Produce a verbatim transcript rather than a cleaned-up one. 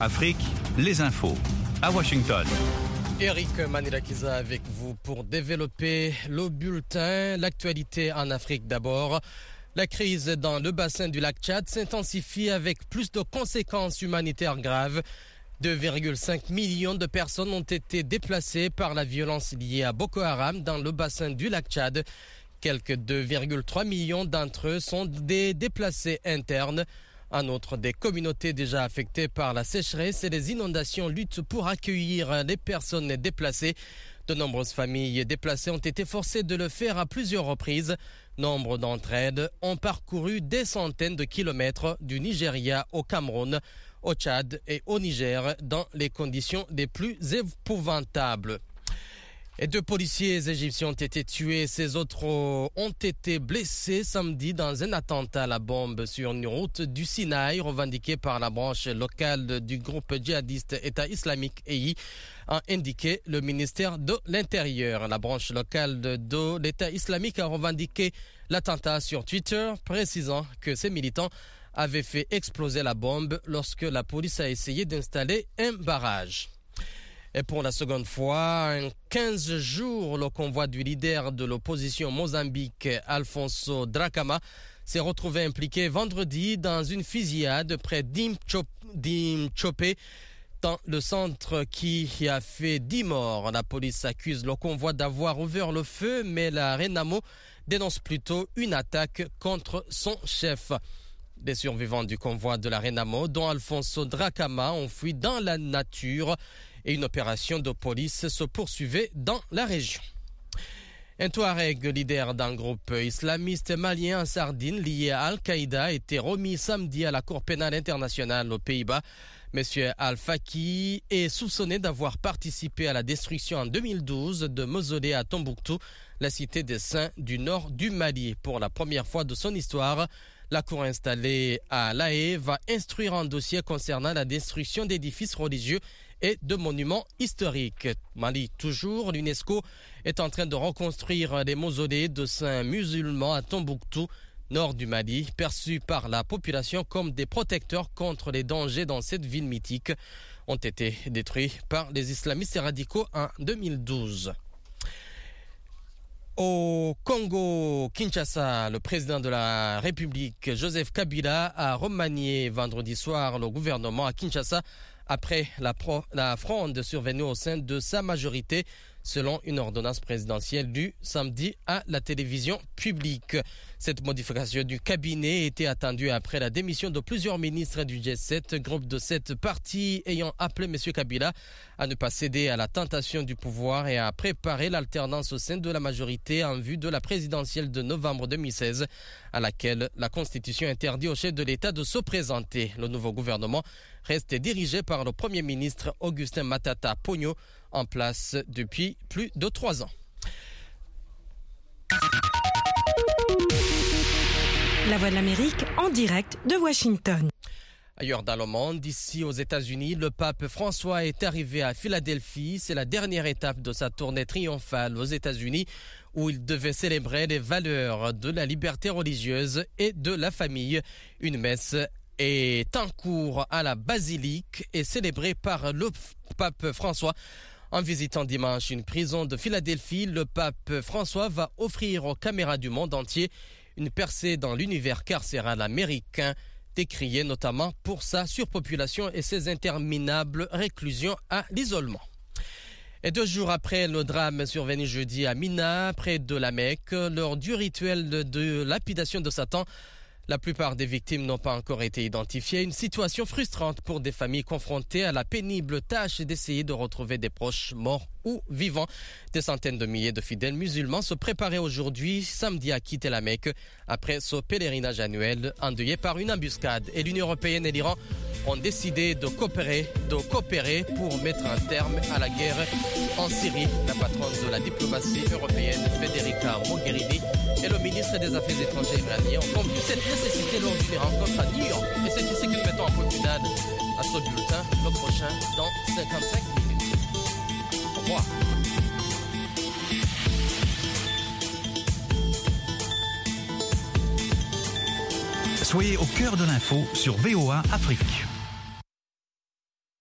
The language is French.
Afrique, les infos. À Washington. Eric Manilakiza avec vous pour développer le bulletin. L'actualité en Afrique d'abord. La crise dans le bassin du lac Tchad s'intensifie avec plus de conséquences humanitaires graves. deux virgule cinq millions de personnes ont été déplacées par la violence liée à Boko Haram dans le bassin du lac Tchad. Quelques deux virgule trois millions d'entre eux sont des déplacés internes. En outre, des communautés déjà affectées par la sécheresse et les inondations luttent pour accueillir les personnes déplacées. De nombreuses familles déplacées ont été forcées de le faire à plusieurs reprises. Nombre d'entre elles ont parcouru des centaines de kilomètres du Nigeria au Cameroun, au Tchad et au Niger dans les conditions les plus épouvantables. Et deux policiers égyptiens ont été tués. Ces autres ont été blessés samedi dans un attentat à la bombe sur une route du Sinaï revendiqué par la branche locale du groupe djihadiste État islamique E I, a indiqué le ministère de l'Intérieur. La branche locale de l'État islamique a revendiqué l'attentat sur Twitter, précisant que ses militants avaient fait exploser la bombe lorsque la police a essayé d'installer un barrage. Et pour la seconde fois, en quinze jours, le convoi du leader de l'opposition Mozambique, Alfonso Dhlakama, s'est retrouvé impliqué vendredi dans une fusillade près d'Imchopé, dans le centre qui a fait dix morts. La police accuse le convoi d'avoir ouvert le feu, mais la Renamo dénonce plutôt une attaque contre son chef. Les survivants du convoi de la Renamo, dont Alfonso Dhlakama, ont fui dans la nature et une opération de police se poursuivait dans la région. Un Touareg, leader d'un groupe islamiste malien en Sardine lié à Al-Qaïda, a été remis samedi à la Cour pénale internationale aux Pays-Bas. Monsieur Al-Faki est soupçonné d'avoir participé à la destruction en deux mille douze de mausolées à Tombouctou, la cité des saints du nord du Mali. Pour la première fois de son histoire, la cour installée à La Haye va instruire un dossier concernant la destruction d'édifices religieux et de monuments historiques. Mali toujours, l'UNESCO est en train de reconstruire les mausolées de saints musulmans à Tombouctou, nord du Mali, perçus par la population comme des protecteurs contre les dangers dans cette ville mythique, ont été détruits par les islamistes radicaux en deux mille douze. Au Congo-Kinshasa, le président de la République, Joseph Kabila, a remanié vendredi soir le gouvernement à Kinshasa après la, pro, la fronde survenue au sein de sa majorité, selon une ordonnance présidentielle lue samedi à la télévision publique. Cette modification du cabinet était attendue après la démission de plusieurs ministres du G sept, groupe de sept partis ayant appelé M. Kabila à ne pas céder à la tentation du pouvoir et à préparer l'alternance au sein de la majorité en vue de la présidentielle de novembre deux mille seize, à laquelle la Constitution interdit au chef de l'État de se présenter. Le nouveau gouvernement reste dirigé par le Premier ministre Augustin Matata Ponyo, en place depuis plus de trois ans. La Voix de l'Amérique en direct de Washington. Ailleurs dans le monde, ici aux États-Unis, le pape François est arrivé à Philadelphie. C'est la dernière étape de sa tournée triomphale aux États-Unis où il devait célébrer les valeurs de la liberté religieuse et de la famille. Une messe est en cours à la basilique et célébrée par le pape François. En visitant dimanche une prison de Philadelphie, le pape François va offrir aux caméras du monde entier une percée dans l'univers carcéral américain, décrié notamment pour sa surpopulation et ses interminables réclusions à l'isolement. Et deux jours après le drame survenu jeudi à Mina, près de la Mecque, lors du rituel de lapidation de Satan, la plupart des victimes n'ont pas encore été identifiées. Une situation frustrante pour des familles confrontées à la pénible tâche d'essayer de retrouver des proches morts ou vivants. Des centaines de milliers de fidèles musulmans se préparaient aujourd'hui, samedi, à quitter la Mecque après ce pèlerinage annuel endeuillé par une embuscade. Et l'Union européenne et l'Iran ont décidé de coopérer, de coopérer pour mettre un terme à la guerre en Syrie. La patronne de la diplomatie européenne, Federica Mogherini, et le ministre des Affaires étrangères iranien ont convenu cette nécessité lors d'une rencontre à New York. Et c'est ici que nous mettons un point final à ce bulletin, le prochain dans cinquante-cinq minutes. Au revoir. Soyez au cœur de l'info sur V O A Afrique.